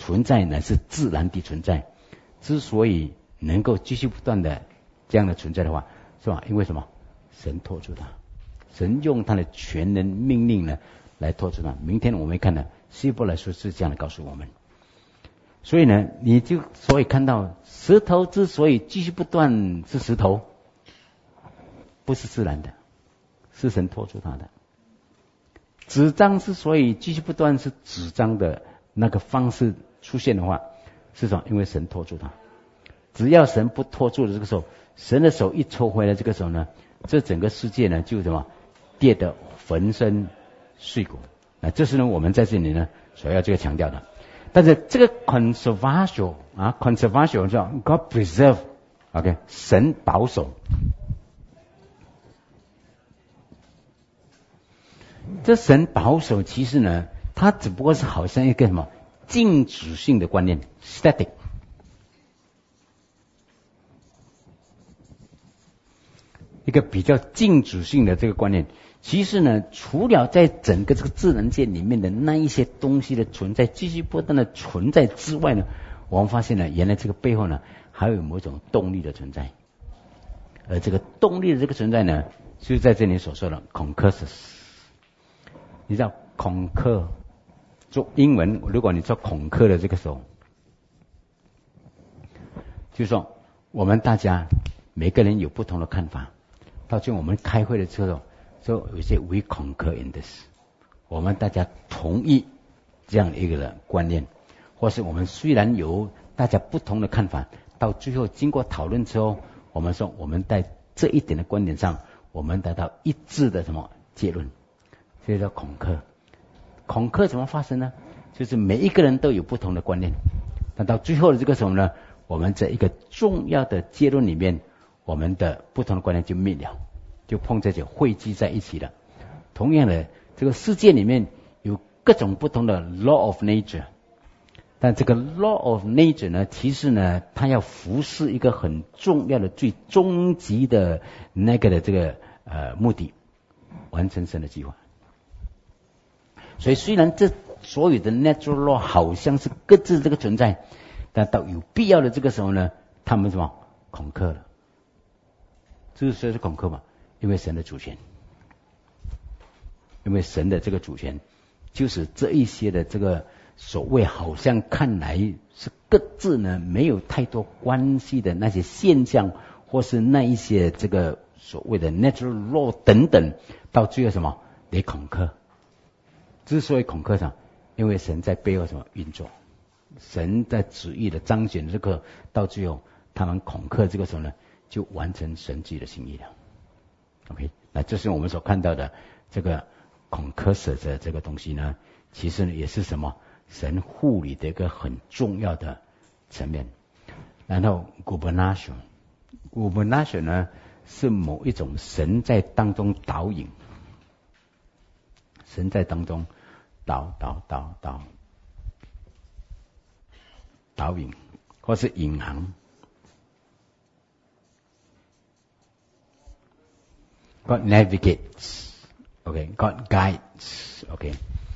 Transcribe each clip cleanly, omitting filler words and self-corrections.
存在乃是自然的存在，之所以能够继续不断的这样的存在的话，是吧？因为什么？神托住它，神用他的全能命令呢来托住它。明天我们会看的希伯来书是这样的告诉我们。所以呢，你就所以看到石头之所以继续不断是石头，不是自然的，是神托住它的。纸张之所以继续不断是纸张的那个方式出现的话，是什么？因为神托住它。只要神不托住的这个时候，神的手一抽回来，这个时候呢，这整个世界呢就什么跌得粉身碎骨。那这是呢我们在这里呢所要这个强调的。但是这个 conservation conservation 叫 God preserve，OK， 神保守。这神保守其实呢，它只不过是好像一个什么静止性的观念 ，static。一个比较静止性的这个观念，其实呢，除了在整个这个自然界里面的那一些东西的存在，继续不断的存在之外呢，我们发现呢，原来这个背后呢，还有某种动力的存在。而这个动力的这个存在呢，就是在这里所说的 concursus。你知道恐吓做英文，如果你做恐吓的这个时候，就是说我们大家每个人有不同的看法。到最后我们开会的时候，就有些 we concur in this， 我们大家同意这样一个观念，或是我们虽然有大家不同的看法，到最后经过讨论之后，我们说我们在这一点的观点上，我们达到一致的什么结论，这叫恐吓。恐吓怎么发生呢？就是每一个人都有不同的观念，但到最后的这个时候呢，我们在一个重要的结论里面，我们的不同的观念就灭了，就碰在这汇集在一起了。同样的，这个世界里面有各种不同的 law of nature， 但这个 law of nature 呢，其实呢，它要服侍一个很重要的、最终极的那个的这个目的，完成神的计划。所以虽然这所有的 natural law 好像是各自这个存在，但到有必要的这个时候呢，他们什么恐吓了？之所以是恐吓嘛，因为神的主权，因为神的这个主权，就是这一些的这个所谓好像看来是各自呢没有太多关系的那些现象，或是那一些这个所谓的 natural law 等等，到最后什么得恐吓。之所以恐吓上，因为神在背后什么运作，神在旨意的彰显这个，到最后他们恐吓这个时候呢，就完成神自己的心意了。OK， 那这是我们所看到的这个恐吓者的这个东西呢，其实呢也是什么神护理的一个很重要的层面。然后 gubernation 呢是某一种神在当中导引，神在当中导引，或是引航。God navigates， OK， God guides， OK。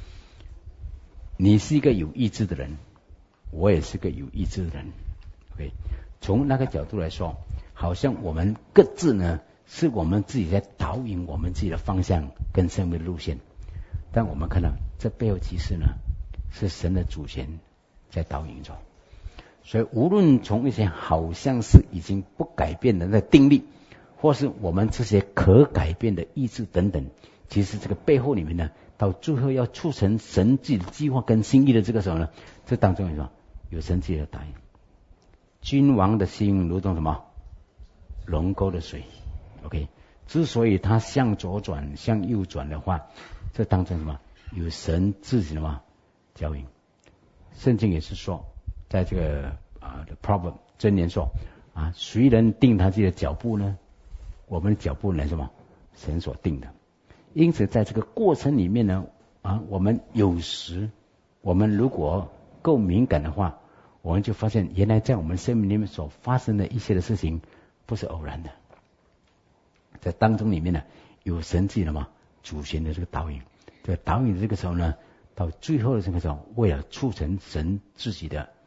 你是一个有意志的人，我也是个有意志的人 ，OK。从那个角度来说，好像我们各自呢，是我们自己在导引我们自己的方向跟生命的路线。但我们看到这背后其实呢，是神的主权在导引着。所以无论从一些好像是已经不改变的那定律，或是我们这些可改变的意志等等，其实这个背后里面呢，到最后要促成神自己的计划跟心意的这个时候呢，这当中有什么？有神自己的答应。君王的心如同什么？龙沟的水。OK， 之所以它向左转向右转的话，这当中什么？有神自己的什么教引。圣经也是说，在这个The Proverb 箴言说谁能定他自己的脚步呢？我们的脚步乃什么？神所定的。因此在这个过程里面呢，我们有时我们如果够敏感的话，我们就发现原来在我们生命里面所发生的一些的事情不是偶然的，在当中里面呢，有神自己的主权的这个导引。这个导引的这个时候呢， 到最后的这个时候，为了促成神自己的